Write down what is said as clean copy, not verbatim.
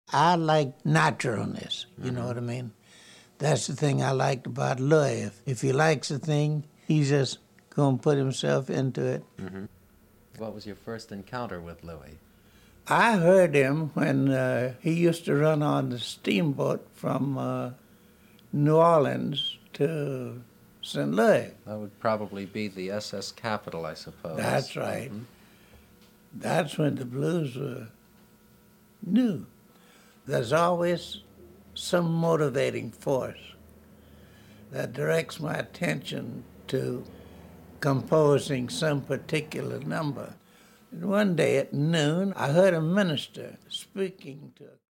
I like naturalness, you know what I mean? That's the thing I liked about Louis. If he likes a thing, he's just going to put himself into it. What was your first encounter with Louis? I heard him when he used to run on the steamboat from New Orleans to St. Louis. That would probably be the SS Capital, I suppose. That's right. That's when the blues were new. There's always some motivating force that directs my attention to composing some particular number. And one day at noon, I heard a minister speaking to